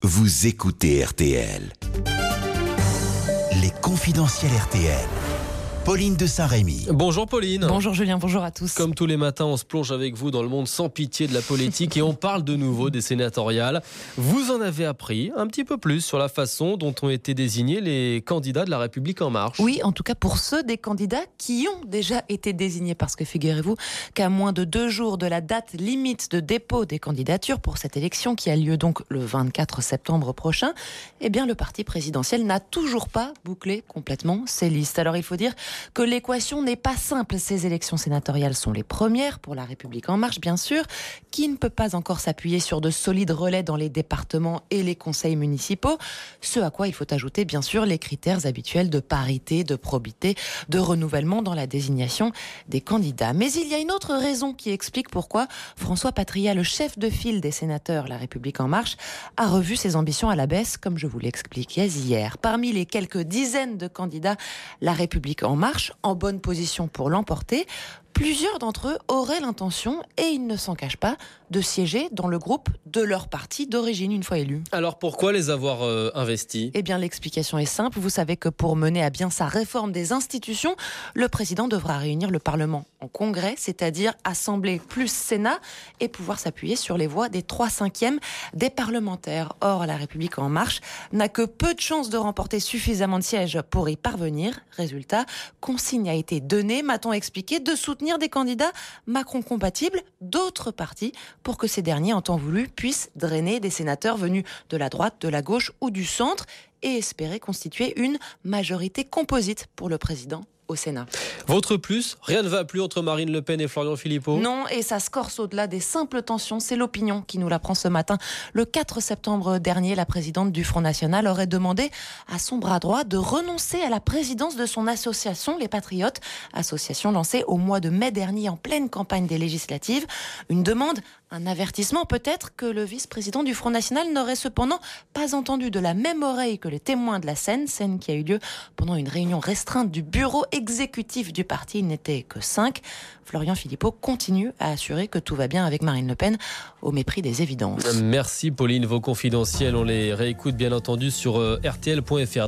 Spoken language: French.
vous écoutez RTL. Les confidentiels RTL. Pauline de Saint-Rémy. Bonjour Pauline. Bonjour Julien, bonjour à tous. Comme tous les matins, on se plonge avec vous dans le monde sans pitié de la politique et on parle de nouveau des sénatoriales. Vous en avez appris un petit peu plus sur la façon dont ont été désignés les candidats de La République En Marche. Oui, en tout cas pour ceux des candidats qui ont déjà été désignés, parce que figurez-vous qu'à moins de 2 jours de la date limite de dépôt des candidatures pour cette élection qui a lieu donc le 24 septembre prochain, eh bien le parti présidentiel n'a toujours pas bouclé complètement ses listes. Alors il faut dire que l'équation n'est pas simple. Ces élections sénatoriales sont les premières pour La République En Marche, bien sûr, qui ne peut pas encore s'appuyer sur de solides relais dans les départements et les conseils municipaux. Ce à quoi il faut ajouter, bien sûr, les critères habituels de parité, de probité, de renouvellement dans la désignation des candidats. Mais il y a une autre raison qui explique pourquoi François Patriat, le chef de file des sénateurs La République En Marche, a revu ses ambitions à la baisse, comme je vous l'expliquais hier. Parmi les quelques dizaines de candidats La République En Marche, en bonne position pour l'emporter, plusieurs d'entre eux auraient l'intention, et ils ne s'en cachent pas, de siéger dans le groupe de leur parti d'origine une fois élus. Alors pourquoi les avoir investis ? Eh bien l'explication est simple, vous savez que pour mener à bien sa réforme des institutions, le président devra réunir le Parlement en congrès, c'est-à-dire Assemblée plus Sénat, et pouvoir s'appuyer sur les voix des 3/5 des parlementaires. Or, La République En Marche n'a que peu de chances de remporter suffisamment de sièges pour y parvenir. Résultat, consigne a été donnée, m'a-t-on expliqué, de soutenir des candidats Macron compatibles d'autres partis pour que ces derniers, en temps voulu, puissent drainer des sénateurs venus de la droite, de la gauche ou du centre et espérer constituer une majorité composite pour le président au Sénat. Votre plus, rien ne va plus entre Marine Le Pen et Florian Philippot ? Non, et ça se corse au-delà des simples tensions. C'est l'opinion qui nous l'apprend ce matin. Le 4 septembre dernier, la présidente du Front National aurait demandé à son bras droit de renoncer à la présidence de son association, Les Patriotes, association lancée au mois de mai dernier en pleine campagne des législatives. Une demande, un avertissement peut-être que le vice-président du Front National n'aurait cependant pas entendu de la même oreille que les témoins de la scène qui a eu lieu pendant une réunion restreinte du bureau exécutif du parti. Il n'était que 5. Florian Philippot continue à assurer que tout va bien avec Marine Le Pen, au mépris des évidences. Merci Pauline, vos confidentiels, on les réécoute bien entendu sur rtl.fr.